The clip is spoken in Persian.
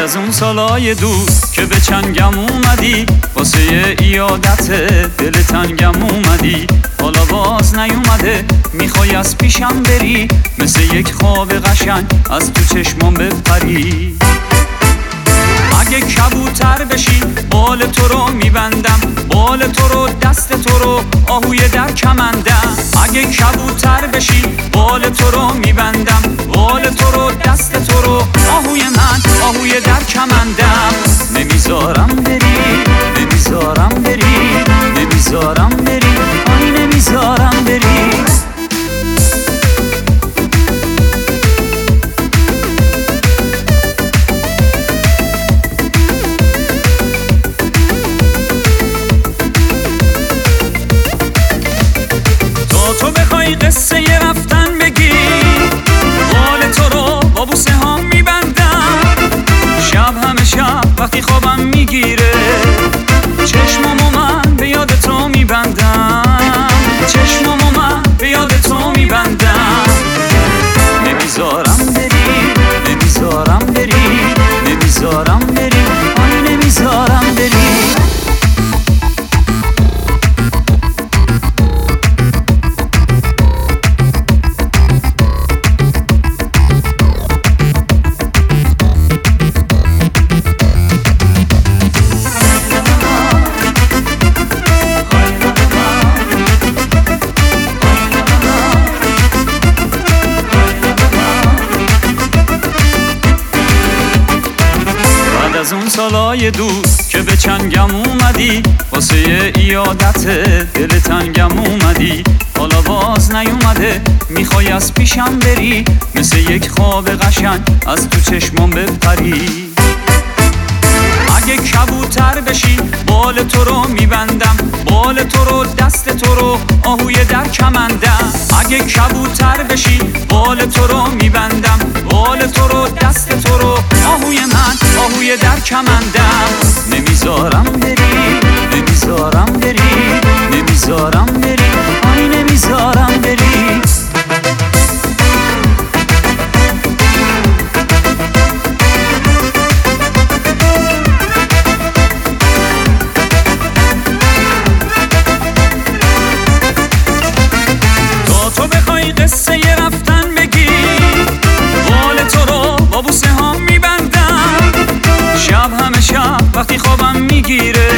از اون سالای دوست که به چنگم اومدی، واسه ایادت دل تنگم اومدی، حالا باز نیومده میخوای از پیشم بری، مثل یک خواب قشنگ از تو چشمام بپری. اگه کبوتر بشی بال تو رو میبندم، بال تو رو دست تو رو آهوی در کمندم. اگه کبوتر بشی بال تو رو میبندم، بال تو رو دست تو رو آهوی من آهوی در کمندم. نمیذارم بری نمیذارم بری نمیذارم بری آی نمیذارم بری. تو بخوای قصه ی رفتن بگی، بال تو رو با بوسه ها میبندم. شب همه شب وقتی خوابم میگیره، چشمامو من به یاد تو میبندم، چشمامو من به یاد تو میبندم. نمیذارم بری نمیذارم بری نمیذارم بری آی نمیذارم بری. از اون سالای دوست که به چنگم اومدی، واسه ایادت دل تنگم اومدی، حالا باز نیومده میخوای از پیشم بری، مثل یک خواب قشنگ از تو چشمام بپری. اگه کبوتر بشی بال تو رو میبندم، بال تو رو دست تو رو آهوی در کمندم. اگه کبوتر بشی بال تو رو میبندم، بال تو رو دست تو رو آهوی من آهوی در کمندم. نمیذارم بری نمیذارم بری نمیذارم بری آی نمیذارم بری. تو بخوای قصه ی رفتن بگی، بال تو رو با بوسه ها میبندم. شب همه شب وقتی خوابم میگیره،